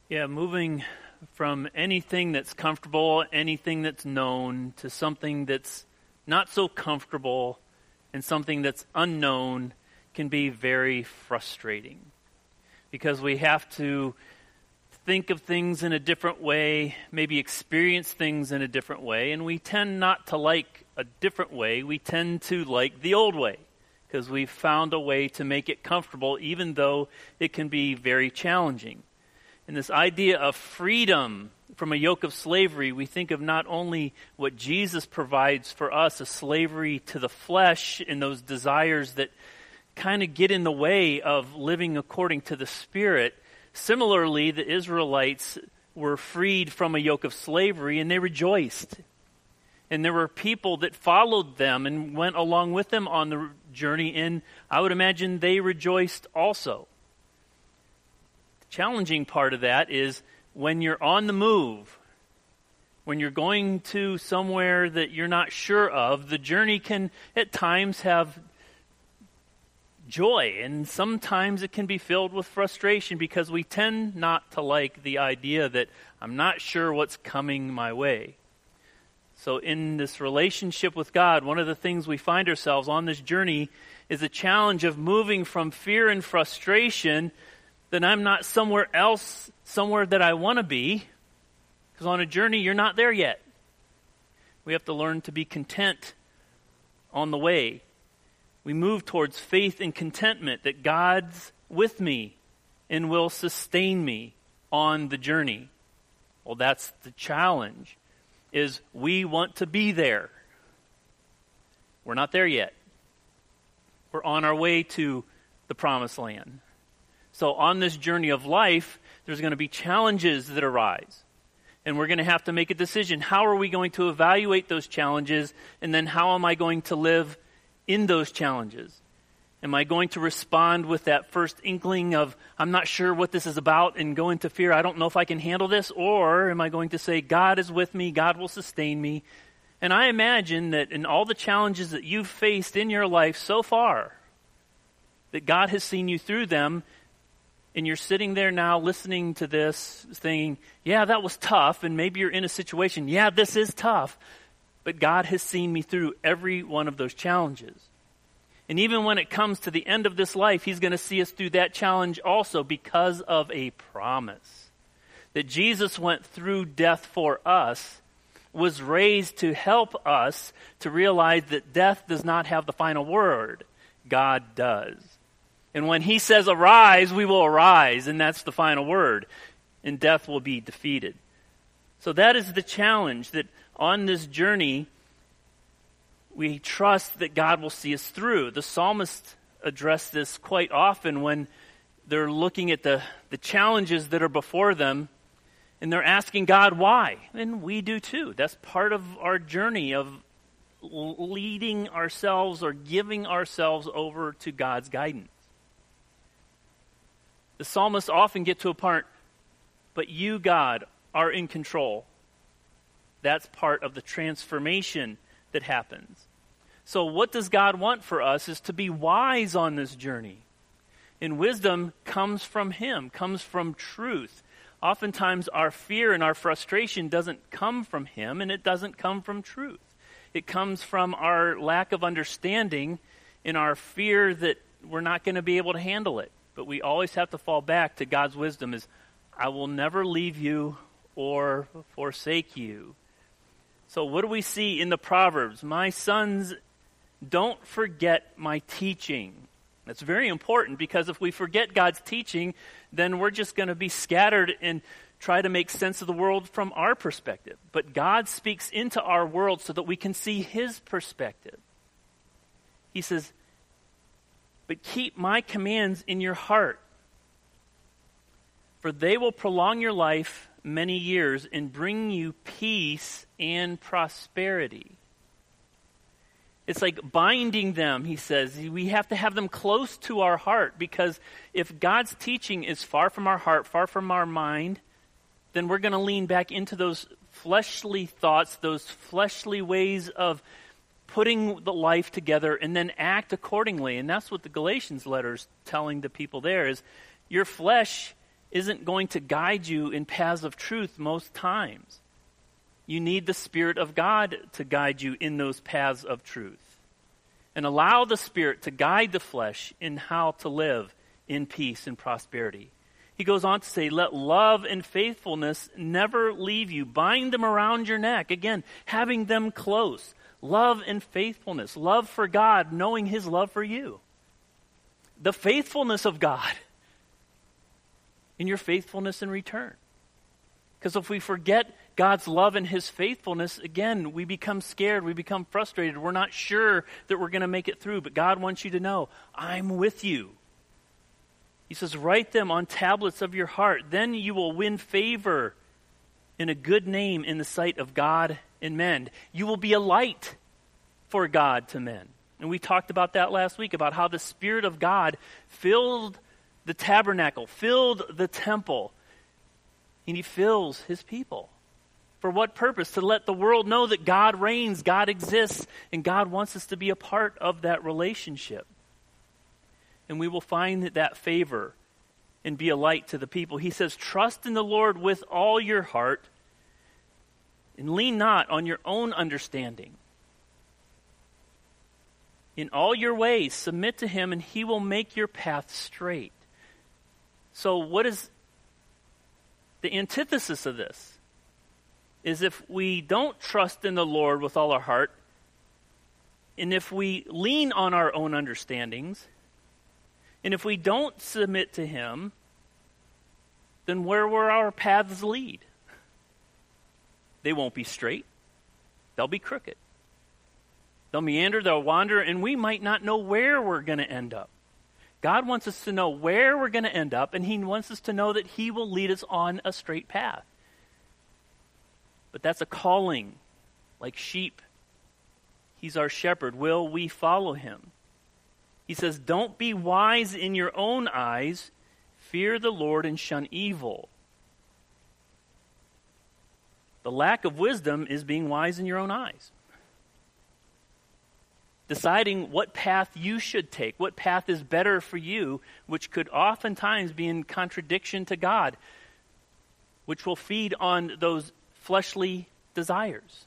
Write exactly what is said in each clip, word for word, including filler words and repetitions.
Yeah, moving from anything that's comfortable, anything that's known, to something that's not so comfortable and something that's unknown can be very frustrating because we have to think of things in a different way, maybe experience things in a different way, and we tend not to like a different way. We tend to like the old way because we've found a way to make it comfortable even though it can be very challenging. And this idea of freedom from a yoke of slavery, we think of not only what Jesus provides for us, a slavery to the flesh and those desires that kind of get in the way of living according to the Spirit. Similarly, the Israelites were freed from a yoke of slavery and they rejoiced. And there were people that followed them and went along with them on the journey, and I would imagine they rejoiced also. Challenging part of that is when you're on the move, when you're going to somewhere that you're not sure of, the journey can at times have joy, and sometimes it can be filled with frustration because we tend not to like the idea that I'm not sure what's coming my way. So in this relationship with God, one of the things we find ourselves on this journey is the challenge of moving from fear and frustration that I'm not somewhere else, somewhere that I want to be, because on a journey, you're not there yet. We have to learn to be content on the way. We move towards faith and contentment that God's with me and will sustain me on the journey. Well, that's the challenge, is we want to be there. We're not there yet. We're on our way to the promised land. So on this journey of life, there's going to be challenges that arise. And we're going to have to make a decision. How are we going to evaluate those challenges? And then how am I going to live in those challenges? Am I going to respond with that first inkling of, I'm not sure what this is about, and go into fear, I don't know if I can handle this? Or am I going to say, God is with me, God will sustain me? And I imagine that in all the challenges that you've faced in your life so far, that God has seen you through them. And you're sitting there now listening to this, thinking, yeah, that was tough. And maybe you're in a situation, yeah, this is tough. But God has seen me through every one of those challenges. And even when it comes to the end of this life, He's going to see us through that challenge also because of a promise. That Jesus went through death for us, was raised to help us to realize that death does not have the final word. God does. And when He says arise, we will arise, and that's the final word. And death will be defeated. So that is the challenge, that on this journey, we trust that God will see us through. The psalmists address this quite often when they're looking at the, the challenges that are before them, and they're asking God why. And we do too. That's part of our journey of leading ourselves or giving ourselves over to God's guidance. The psalmists often get to a part, but you, God, are in control. That's part of the transformation that happens. So what does God want for us is to be wise on this journey. And wisdom comes from Him, comes from truth. Oftentimes our fear and our frustration doesn't come from Him, and it doesn't come from truth. It comes from our lack of understanding and our fear that we're not going to be able to handle it. But we always have to fall back to God's wisdom is, I will never leave you or forsake you. So what do we see in the Proverbs? My sons, don't forget my teaching. That's very important because if we forget God's teaching, then we're just going to be scattered and try to make sense of the world from our perspective. But God speaks into our world so that we can see His perspective. He says, but keep my commands in your heart, for they will prolong your life many years and bring you peace and prosperity. It's like binding them, he says. We have to have them close to our heart because if God's teaching is far from our heart, far from our mind, then we're going to lean back into those fleshly thoughts, those fleshly ways of putting the life together and then act accordingly. And that's what the Galatians letter is telling the people there is your flesh isn't going to guide you in paths of truth most times. You need the Spirit of God to guide you in those paths of truth. And allow the Spirit to guide the flesh in how to live in peace and prosperity. He goes on to say, let love and faithfulness never leave you. Bind them around your neck. Again, having them close. Love and faithfulness. Love for God, knowing His love for you. The faithfulness of God. And your faithfulness in return. Because if we forget God's love and His faithfulness, again, we become scared. We become frustrated. We're not sure that we're going to make it through. But God wants you to know, I'm with you. He says, write them on tablets of your heart. Then you will win favor and a good name in the sight of God and men. You will be a light for God to men. And we talked about that last week, about how the Spirit of God filled the tabernacle, filled the temple, and He fills His people. For what purpose? To let the world know that God reigns, God exists, and God wants us to be a part of that relationship. And we will find that, that favor and be a light to the people. He says, trust in the Lord with all your heart and lean not on your own understanding. In all your ways, submit to Him and He will make your path straight. So what is the antithesis of this? Is if we don't trust in the Lord with all our heart, and if we lean on our own understandings, and if we don't submit to Him, then where will our paths lead? They won't be straight. They'll be crooked. They'll meander, they'll wander, and we might not know where we're going to end up. God wants us to know where we're going to end up, and He wants us to know that He will lead us on a straight path. But that's a calling, like sheep. He's our shepherd. Will we follow Him? He says, don't be wise in your own eyes. Fear the Lord and shun evil. The lack of wisdom is being wise in your own eyes. Deciding what path you should take, what path is better for you, which could oftentimes be in contradiction to God, which will feed on those fleshly desires.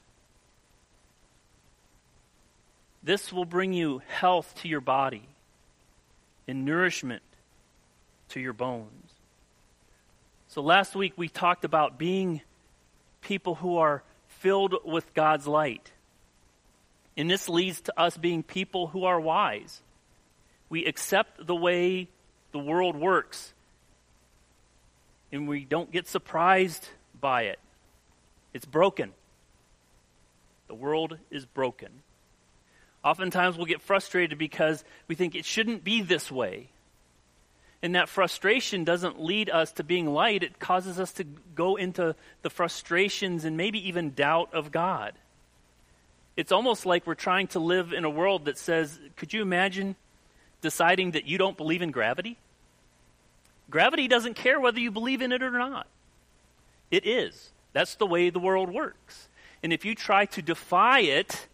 This will bring you health to your body and nourishment to your bones. So last week we talked about being people who are filled with God's light. And this leads to us being people who are wise. We accept the way the world works, and we don't get surprised by it. It's broken. The world is broken. Oftentimes we'll get frustrated because we think it shouldn't be this way. And that frustration doesn't lead us to being light. It causes us to go into the frustrations and maybe even doubt of God. It's almost like we're trying to live in a world that says, could you imagine deciding that you don't believe in gravity? Gravity doesn't care whether you believe in it or not. It is. That's the way the world works. And if you try to defy it,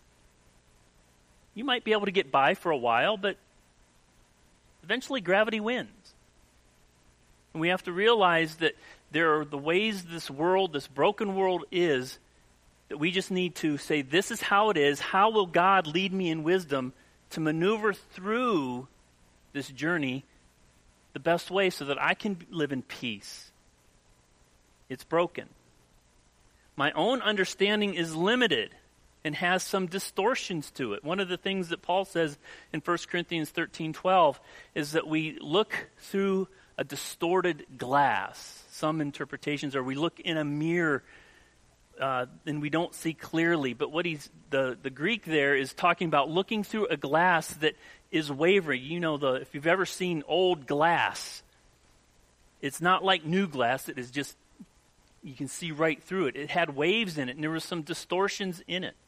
you might be able to get by for a while, but eventually gravity wins. And we have to realize that there are the ways this world, this broken world is, that we just need to say, this is how it is. How will God lead me in wisdom to maneuver through this journey the best way so that I can live in peace? It's broken. My own understanding is limited and has some distortions to it. One of the things that Paul says in First Corinthians thirteen twelve is that we look through a distorted glass. Some interpretations are we look in a mirror uh, and we don't see clearly. But what he's the, the Greek there is talking about looking through a glass that is wavering. You know, the if you've ever seen old glass, it's not like new glass that is just, you can see right through it. It had waves in it, and there were some distortions in it.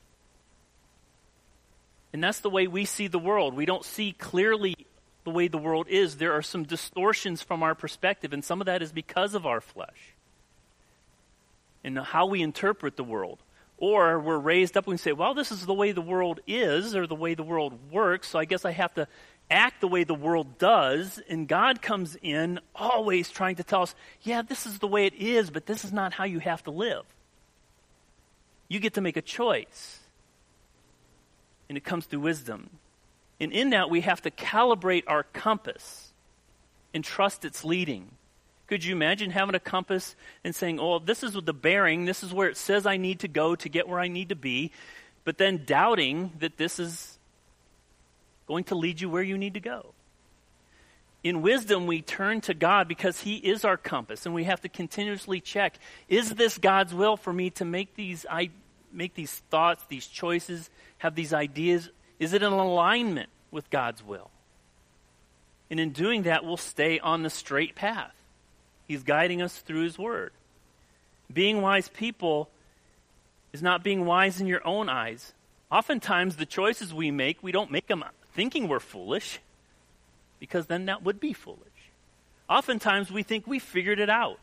And that's the way we see the world. We don't see clearly the way the world is. There are some distortions from our perspective, and some of that is because of our flesh and how we interpret the world. Or we're raised up and we say, well, this is the way the world is, or the way the world works, so I guess I have to act the way the world does, and God comes in always trying to tell us, yeah, this is the way it is, but this is not how you have to live. You get to make a choice. And it comes through wisdom. And in that, we have to calibrate our compass and trust its leading. Could you imagine having a compass and saying, oh, this is the bearing, this is where it says I need to go to get where I need to be, but then doubting that this is going to lead you where you need to go? In wisdom, we turn to God because he is our compass, and we have to continuously check, is this God's will for me to make these I make these thoughts, these choices, have these ideas? Is it in alignment with God's will? And in doing that, we'll stay on the straight path. He's guiding us through his word. Being wise people is not being wise in your own eyes. Oftentimes, the choices we make, we don't make them thinking we're foolish, because then that would be foolish. Oftentimes, we think we figured it out.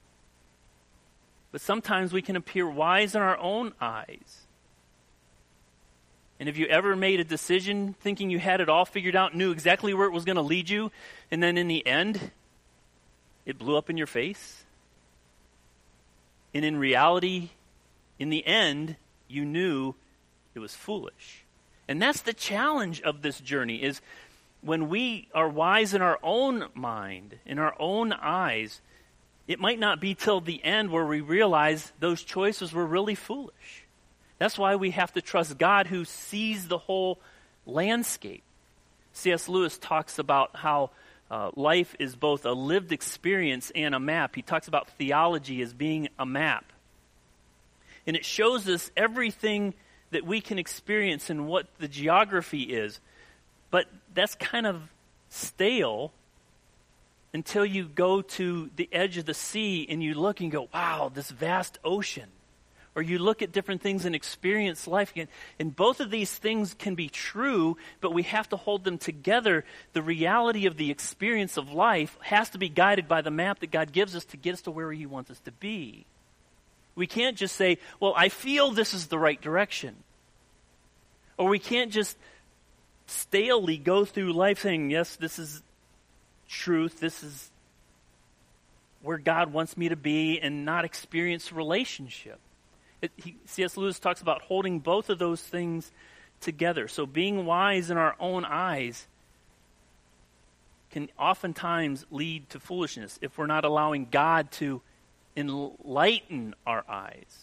But sometimes we can appear wise in our own eyes. And have you ever made a decision thinking you had it all figured out, knew exactly where it was going to lead you, and then in the end, it blew up in your face? And in reality, in the end, you knew it was foolish. And that's the challenge of this journey, is when we are wise in our own mind, in our own eyes, it might not be till the end where we realize those choices were really foolish. That's why we have to trust God, who sees the whole landscape. C S Lewis talks about how uh, life is both a lived experience and a map. He talks about theology as being a map. And it shows us everything that we can experience and what the geography is. But that's kind of stale until you go to the edge of the sea and you look and go, wow, this vast ocean. Or you look at different things and experience life again. And both of these things can be true, but we have to hold them together. The reality of the experience of life has to be guided by the map that God gives us to get us to where he wants us to be. We can't just say, well, I feel this is the right direction. Or we can't just stalely go through life saying, yes, this is truth, this is where God wants me to be, and not experience relationship. It, he, C S Lewis talks about holding both of those things together. So being wise in our own eyes can oftentimes lead to foolishness if we're not allowing God to enlighten our eyes.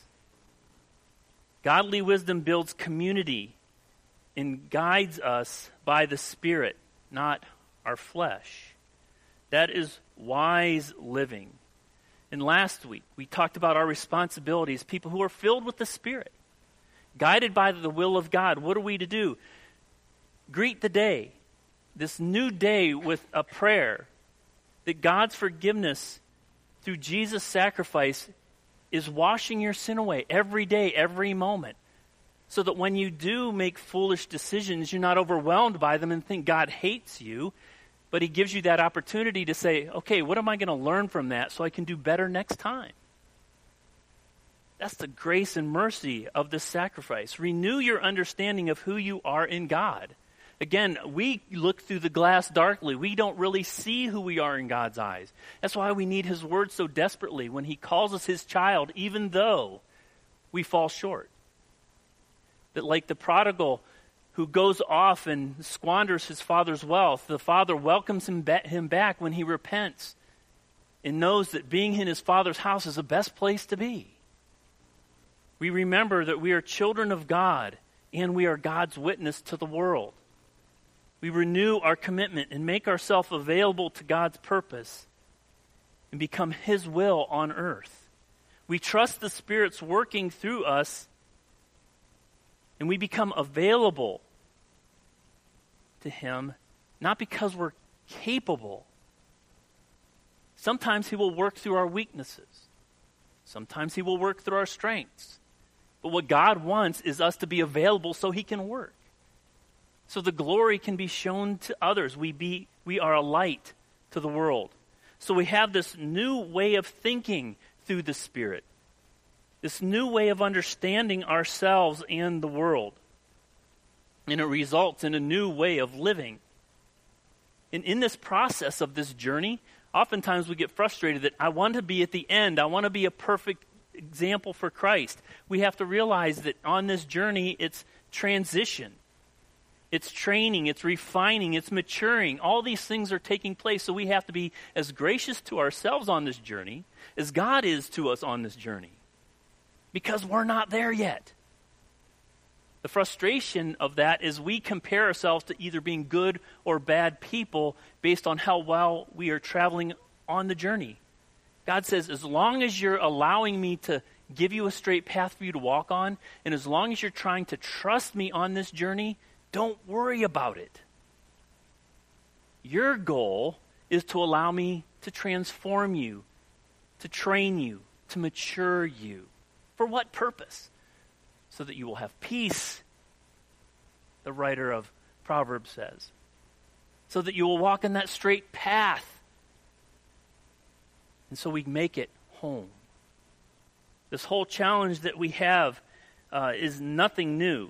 Godly wisdom builds community and guides us by the Spirit, not our flesh. That is wise living. And last week, we talked about our responsibilities, people who are filled with the Spirit, guided by the will of God. What are we to do? Greet the day, this new day, with a prayer that God's forgiveness through Jesus' sacrifice is washing your sin away every day, every moment, so that when you do make foolish decisions, you're not overwhelmed by them and think God hates you, but he gives you that opportunity to say, okay, what am I going to learn from that so I can do better next time? That's the grace and mercy of this sacrifice. Renew your understanding of who you are in God. Again, we look through the glass darkly. We don't really see who we are in God's eyes. That's why we need his word so desperately when he calls us his child, even though we fall short. That like the prodigal who goes off and squanders his father's wealth, the father welcomes him, ba- him back when he repents and knows that being in his father's house is the best place to be. We remember that we are children of God and we are God's witness to the world. We renew our commitment and make ourselves available to God's purpose and become his will on earth. We trust the Spirit's working through us, and we become available to him, not because we're capable. Sometimes he will work through our weaknesses. Sometimes he will work through our strengths. But what God wants is us to be available so he can work. So the glory can be shown to others. We be we are a light to the world. So we have this new way of thinking through the Spirit. This new way of understanding ourselves and the world. And it results in a new way of living. And in this process of this journey, oftentimes we get frustrated that I want to be at the end. I want to be a perfect example for Christ. We have to realize that on this journey, it's transition. It's training, it's refining, it's maturing. All these things are taking place, so we have to be as gracious to ourselves on this journey as God is to us on this journey. Because we're not there yet. The frustration of that is we compare ourselves to either being good or bad people based on how well we are traveling on the journey. God says, as long as you're allowing me to give you a straight path for you to walk on, and as long as you're trying to trust me on this journey, don't worry about it. Your goal is to allow me to transform you, to train you, to mature you. For what purpose? So that you will have peace, the writer of Proverbs says. So that you will walk in that straight path. And so we make it home. This whole challenge that we have uh, is nothing new.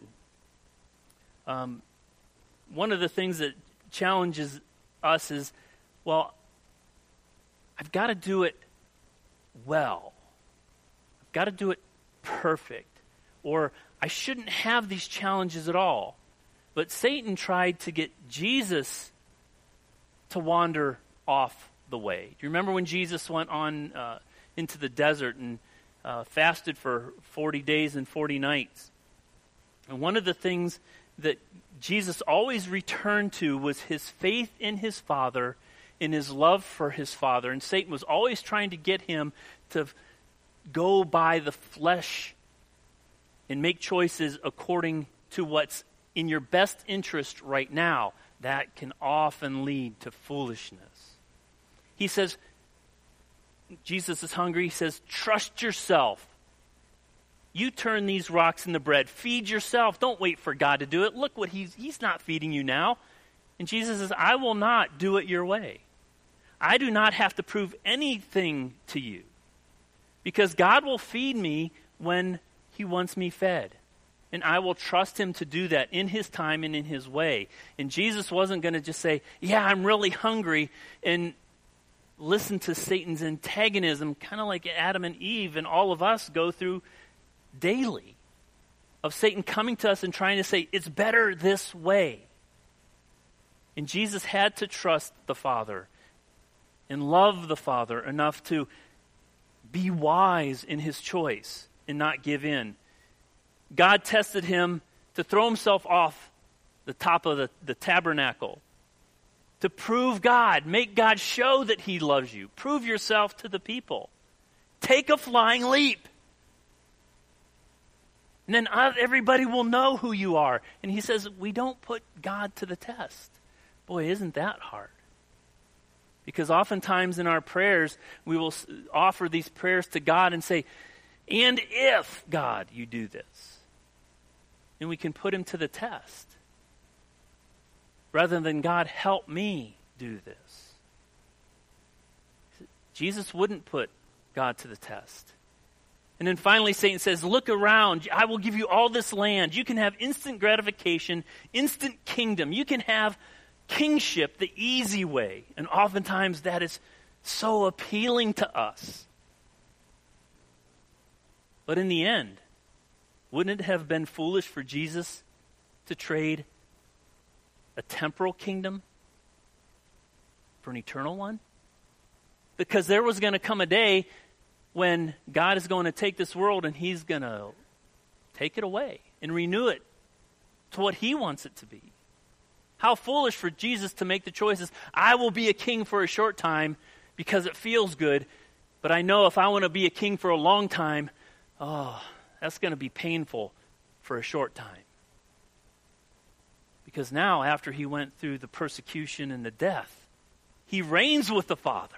Um, one of the things that challenges us is, well, I've got to do it well. I've got to do it perfect. Or I shouldn't have these challenges at all. But Satan tried to get Jesus to wander off the way. Do you remember when Jesus went on uh, into the desert and uh, fasted for forty days and forty nights? And one of the things that Jesus always returned to was his faith in his Father, in his love for his Father. And Satan was always trying to get him to go by the flesh and make choices according to what's in your best interest right now. That can often lead to foolishness. He says, Jesus is hungry. He says, trust yourself. You turn these rocks into bread. Feed yourself. Don't wait for God to do it. Look what he's, he's not feeding you now. And Jesus says, I will not do it your way. I do not have to prove anything to you. Because God will feed me when he wants me fed. And I will trust him to do that in his time and in his way. And Jesus wasn't going to just say, yeah, I'm really hungry, and listen to Satan's antagonism, kind of like Adam and Eve and all of us go through daily, of Satan coming to us and trying to say, it's better this way. And Jesus had to trust the Father and love the Father enough to be wise in his choice and not give in. God tested him to throw himself off the top of the, the tabernacle, to prove God, make God show that he loves you. Prove yourself to the people. Take a flying leap. And then everybody will know who you are. And he says, we don't put God to the test. Boy, isn't that hard? Because oftentimes in our prayers, we will offer these prayers to God and say, and if, God, you do this. And we can put him to the test. Rather than, God, help me do this. Jesus wouldn't put God to the test. And then finally Satan says, look around. I will give you all this land. You can have instant gratification, instant kingdom. You can have kingship the easy way. And oftentimes that is so appealing to us. But in the end, wouldn't it have been foolish for Jesus to trade a temporal kingdom for an eternal one? Because there was going to come a day when God is going to take this world and he's going to take it away and renew it to what he wants it to be. How foolish for Jesus to make the choices. I will be a king for a short time because it feels good, but I know if I want to be a king for a long time, oh, that's going to be painful for a short time. Because now, after he went through the persecution and the death, he reigns with the Father.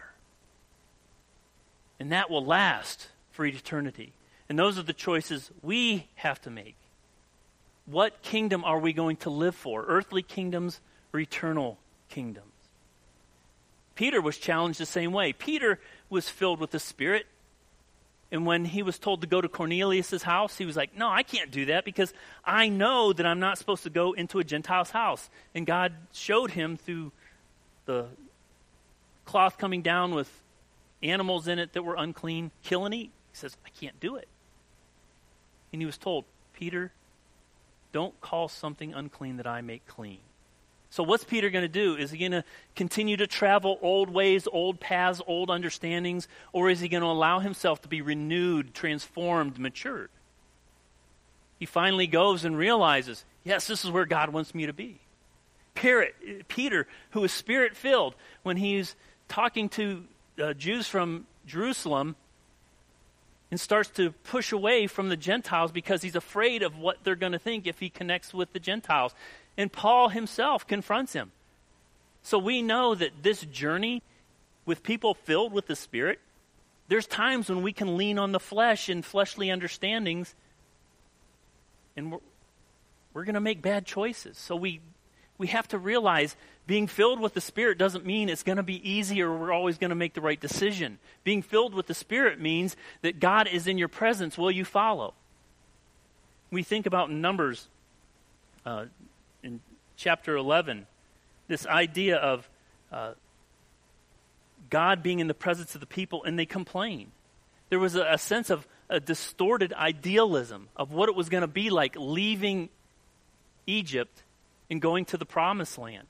And that will last for eternity. And those are the choices we have to make. What kingdom are we going to live for? Earthly kingdoms or eternal kingdoms? Peter was challenged the same way. Peter was filled with the Spirit. And when he was told to go to Cornelius' house, he was like, no, I can't do that because I know that I'm not supposed to go into a Gentile's house. And God showed him through the cloth coming down with animals in it that were unclean, kill and eat. He says, I can't do it. And he was told, Peter, don't call something unclean that I make clean. So what's Peter going to do? Is he going to continue to travel old ways, old paths, old understandings, or is he going to allow himself to be renewed, transformed, matured? He finally goes and realizes, yes, this is where God wants me to be. Peter, who is spirit-filled, when he's talking to uh, Jews from Jerusalem and starts to push away from the Gentiles because he's afraid of what they're going to think if he connects with the Gentiles. And Paul himself confronts him. So we know that this journey with people filled with the Spirit, there's times when we can lean on the flesh and fleshly understandings, and we're, we're going to make bad choices. So we we have to realize being filled with the Spirit doesn't mean it's going to be easy or we're always going to make the right decision. Being filled with the Spirit means that God is in your presence. Will you follow? We think about Numbers uh, in chapter eleven, this idea of uh, God being in the presence of the people, and they complain. There was a, a sense of a distorted idealism of what it was going to be like leaving Egypt and going to the promised land.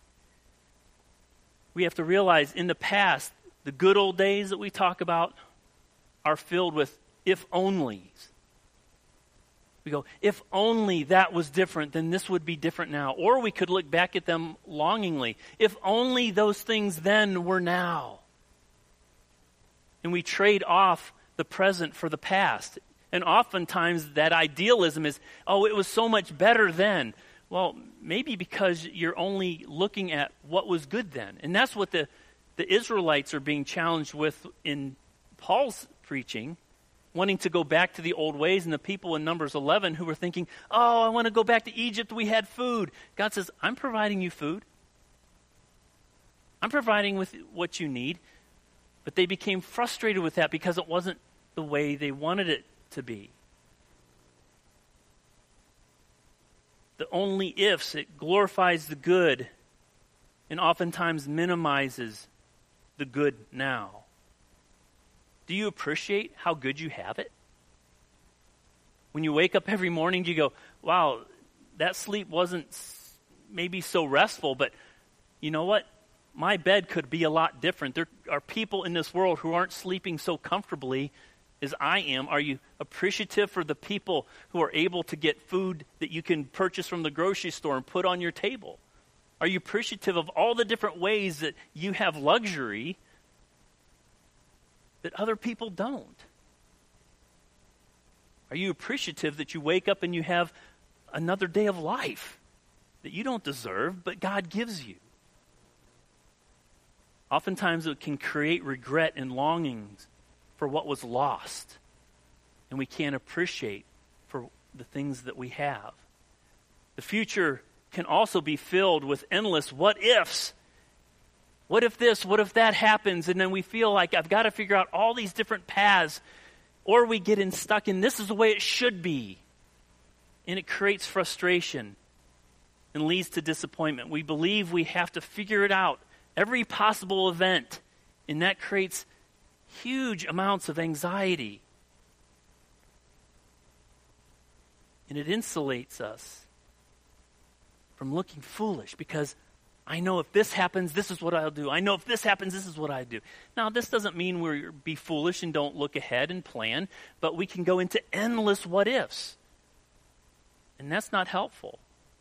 We have to realize in the past, the good old days that we talk about are filled with if-onlys. We go, if only that was different, then this would be different now. Or we could look back at them longingly. If only those things then were now. And we trade off the present for the past. And oftentimes that idealism is, oh, it was so much better then. Well, maybe because you're only looking at what was good then. And that's what the, the Israelites are being challenged with in Paul's preaching, wanting to go back to the old ways, and the people in Numbers eleven who were thinking, oh, I want to go back to Egypt, we had food. God says, I'm providing you food. I'm providing with what you need. But they became frustrated with that because it wasn't the way they wanted it to be. The only ifs, it glorifies the good and oftentimes minimizes the good now. Do you appreciate how good you have it? When you wake up every morning, do you go, wow, that sleep wasn't maybe so restful, but you know what? My bed could be a lot different. There are people in this world who aren't sleeping so comfortably as I am. Are you appreciative for the people who are able to get food that you can purchase from the grocery store and put on your table? Are you appreciative of all the different ways that you have luxury that other people don't? Are you appreciative that you wake up and you have another day of life that you don't deserve, but God gives you? Oftentimes it can create regret and longings for what was lost, and we can't appreciate for the things that we have. The future can also be filled with endless what ifs. What if this, what if that happens? And then we feel like I've got to figure out all these different paths, or we get in stuck in this is the way it should be. And it creates frustration and leads to disappointment. We believe we have to figure it out, every possible event, and that creates huge amounts of anxiety. And it insulates us from looking foolish because I know if this happens, this is what I'll do. I know if this happens, this is what I do. Now, this doesn't mean we're be foolish and don't look ahead and plan, but we can go into endless what ifs. And that's not helpful.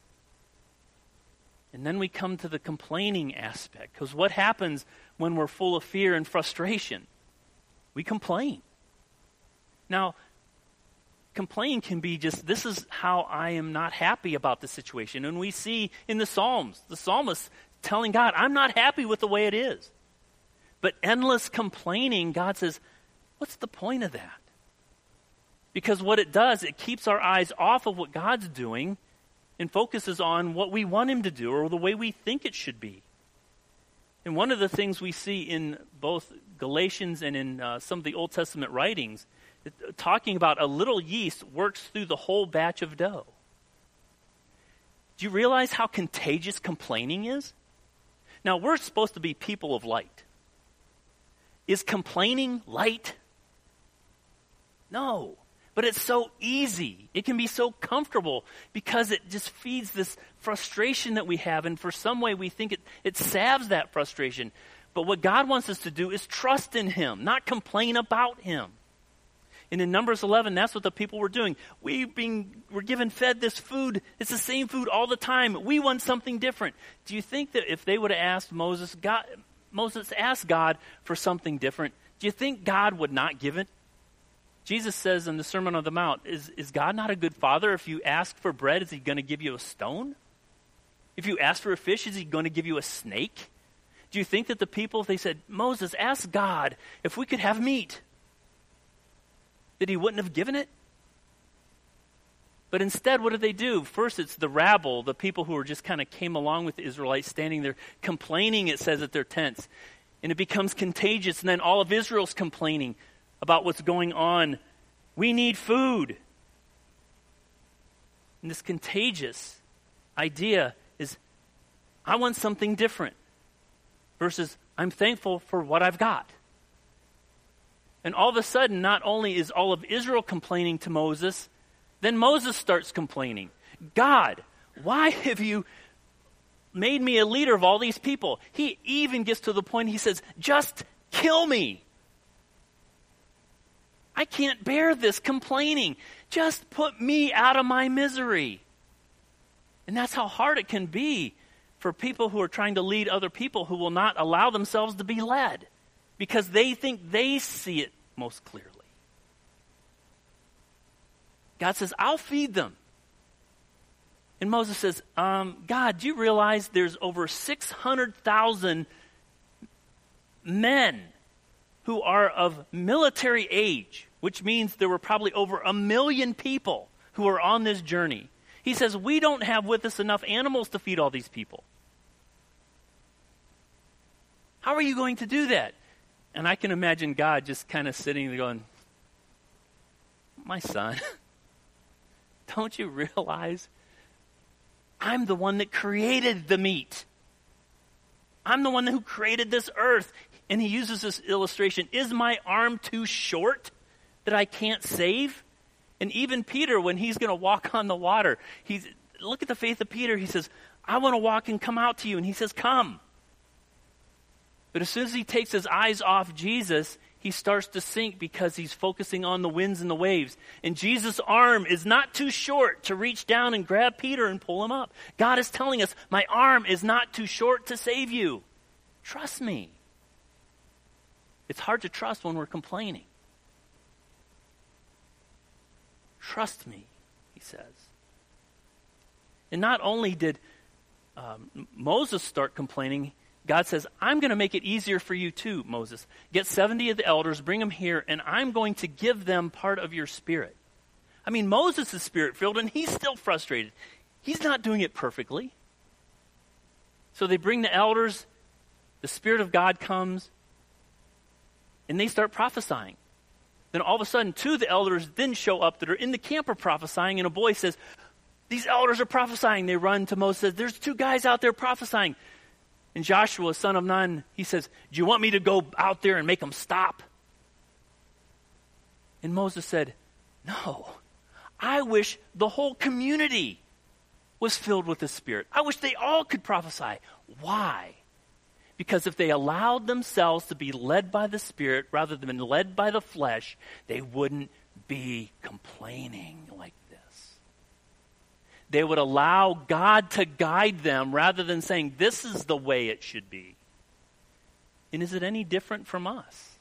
And then we come to the complaining aspect, because what happens when we're full of fear and frustration? We complain. Now, complain can be just, this is how I am not happy about the situation. And we see in the Psalms, the psalmist telling God, I'm not happy with the way it is. But endless complaining, God says, what's the point of that? Because what it does, it keeps our eyes off of what God's doing and focuses on what we want him to do or the way we think it should be. And one of the things we see in both Galatians and in uh, some of the Old Testament writings, it, talking about a little yeast works through the whole batch of dough. Do you realize how contagious complaining is? Now, we're supposed to be people of light. Is complaining light? No. But it's so easy. It can be so comfortable because it just feeds this frustration that we have. And for some way we think it, it salves that frustration. But what God wants us to do is trust in him, not complain about him. And in Numbers eleven, that's what the people were doing. We being, we're given fed this food. It's the same food all the time. We want something different. Do you think that if they would have asked Moses, God, Moses asked God for something different, do you think God would not give it? Jesus says in the Sermon on the Mount, is, is God not a good father? If you ask for bread, is he going to give you a stone? If you ask for a fish, is he going to give you a snake? Do you think that the people, if they said, Moses, ask God if we could have meat, that he wouldn't have given it? But instead, what did they do? First, it's the rabble, the people who were just kind of came along with the Israelites, standing there complaining, it says, at their tents. And it becomes contagious, and then all of Israel's complaining about what's going on. We need food. And this contagious idea is, I want something different, versus I'm thankful for what I've got. And all of a sudden, not only is all of Israel complaining to Moses, then Moses starts complaining. God, why have you made me a leader of all these people? He even gets to the point, he says, just kill me. I can't bear this complaining. Just put me out of my misery. And that's how hard it can be for people who are trying to lead other people who will not allow themselves to be led because they think they see it most clearly. God says, I'll feed them. And Moses says, um, God, do you realize there's over six hundred thousand men who are of military age, which means there were probably over a million people who are on this journey. He says, we don't have with us enough animals to feed all these people. How are you going to do that? And I can imagine God just kind of sitting there going, my son, don't you realize I'm the one that created the meat? I'm the one who created this earth. And he uses this illustration. Is my arm too short that I can't save? And even Peter, when he's going to walk on the water, he's look at the faith of Peter. He says, I want to walk and come out to you. And he says, come. But as soon as he takes his eyes off Jesus, he starts to sink because he's focusing on the winds and the waves. And Jesus' arm is not too short to reach down and grab Peter and pull him up. God is telling us, my arm is not too short to save you. Trust me. It's hard to trust when we're complaining. Trust me, he says. And not only did um, Moses start complaining, God says, I'm going to make it easier for you too, Moses. Get seventy of the elders, bring them here, and I'm going to give them part of your spirit. I mean, Moses is spirit-filled, and he's still frustrated. He's not doing it perfectly. So they bring the elders, the Spirit of God comes, and they start prophesying. Then all of a sudden, two of the elders then show up that are in the camp are prophesying, and a boy says, these elders are prophesying. They run to Moses, says, there's two guys out there prophesying. And Joshua, son of Nun, he says, do you want me to go out there and make them stop? And Moses said, no, I wish the whole community was filled with the Spirit. I wish they all could prophesy. Why? Because if they allowed themselves to be led by the Spirit rather than led by the flesh, they wouldn't be complaining like this. They would allow God to guide them rather than saying, this is the way it should be. And is it any different from us?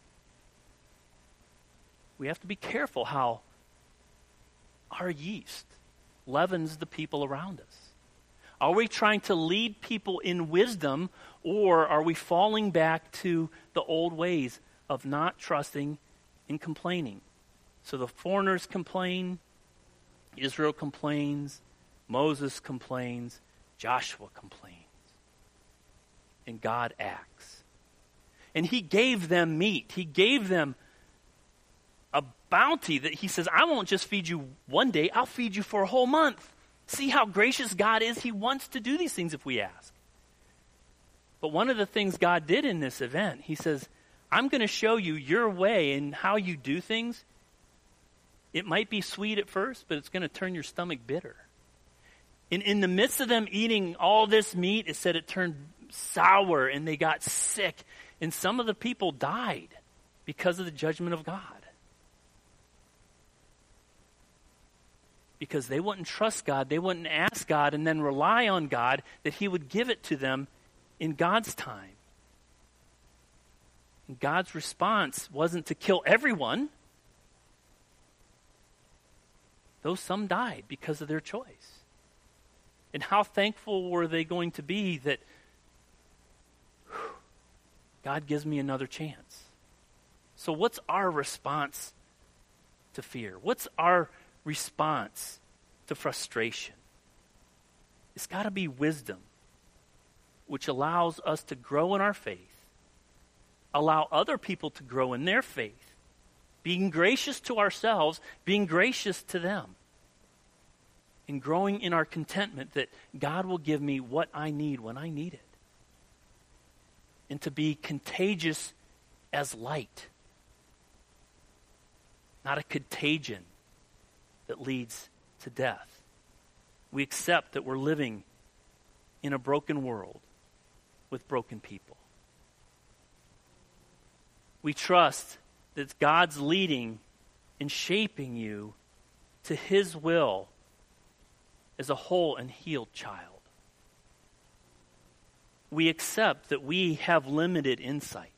We have to be careful how our yeast leavens the people around us. Are we trying to lead people in wisdom, or are we falling back to the old ways of not trusting and complaining? So the foreigners complain, Israel complains, Moses complains, Joshua complains. And God acts. And he gave them meat. He gave them a bounty that he says, I won't just feed you one day, I'll feed you for a whole month. See how gracious God is? He wants to do these things if we ask. But one of the things God did in this event, he says, I'm going to show you your way and how you do things. It might be sweet at first, but it's going to turn your stomach bitter. In, in the midst of them eating all this meat, it said it turned sour and they got sick. And some of the people died because of the judgment of God. Because they wouldn't trust God, they wouldn't ask God and then rely on God that he would give it to them in God's time. And God's response wasn't to kill everyone. Though some died because of their choice. And how thankful were they going to be that whew, God gives me another chance. So what's our response to fear? What's our response to frustration? It's got to be wisdom, which allows us to grow in our faith, allow other people to grow in their faith, being gracious to ourselves, being gracious to them, and growing in our contentment that God will give me what I need when I need it, and to be contagious as light, not a contagion that leads to death. We accept that we're living in a broken world with broken people. We trust that God's leading and shaping you to his will as a whole and healed child. We accept that we have limited insight,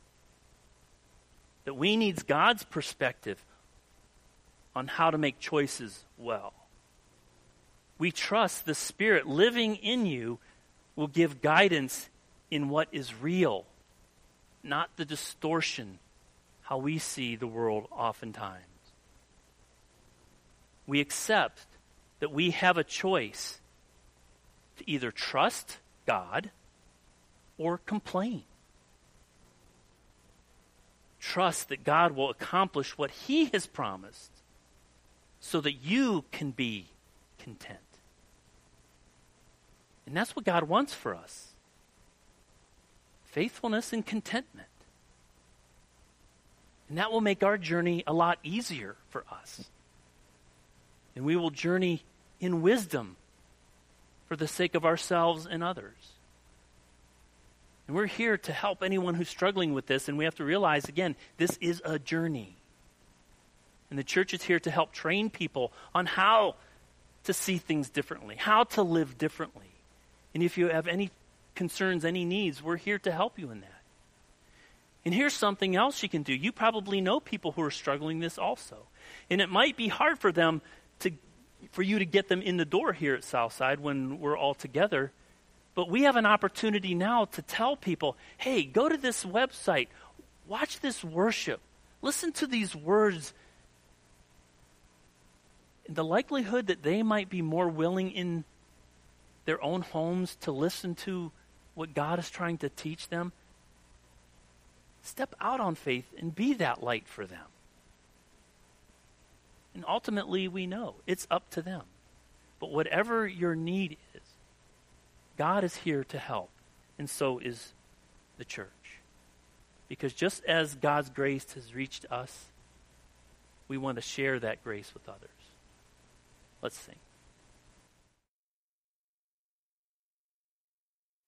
that we need God's perspective on how to make choices well. We trust the Spirit living in you will give guidance in what is real, not the distortion how we see the world oftentimes. We accept that we have a choice to either trust God or complain. Trust that God will accomplish what he has promised so that you can be content. And that's what God wants for us. Faithfulness and contentment. And that will make our journey a lot easier for us. And we will journey in wisdom for the sake of ourselves and others. And we're here to help anyone who's struggling with this, and we have to realize, again, this is a journey. And the church is here to help train people on how to see things differently, how to live differently. And if you have any concerns, any needs, we're here to help you in that. And here's something else you can do. You probably know people who are struggling this also. And it might be hard for them to, for you to get them in the door here at Southside when we're all together. But we have an opportunity now to tell people, hey, go to this website, watch this worship, listen to these words. The likelihood that they might be more willing in their own homes to listen to what God is trying to teach them, step out on faith and be that light for them. And ultimately, we know it's up to them. But whatever your need is, God is here to help, and so is the church. Because just as God's grace has reached us, we want to share that grace with others. Let's sing.